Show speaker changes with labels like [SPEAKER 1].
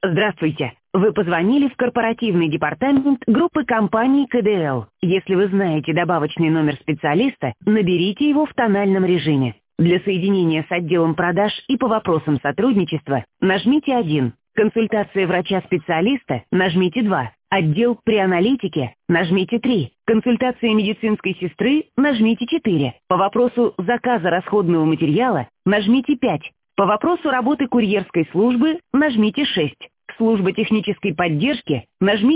[SPEAKER 1] Здравствуйте. Вы позвонили в корпоративный департамент группы компаний КДЛ. Если вы знаете добавочный номер специалиста, наберите его в тональном режиме. Для соединения с отделом продаж и по вопросам сотрудничества нажмите 1. Консультация врача-специалиста нажмите 2. Отдел при аналитике нажмите 3. Консультация медицинской сестры нажмите 4. По вопросу заказа расходного материала нажмите 5. По вопросу работы курьерской службы нажмите 6. Служба технической поддержки нажмите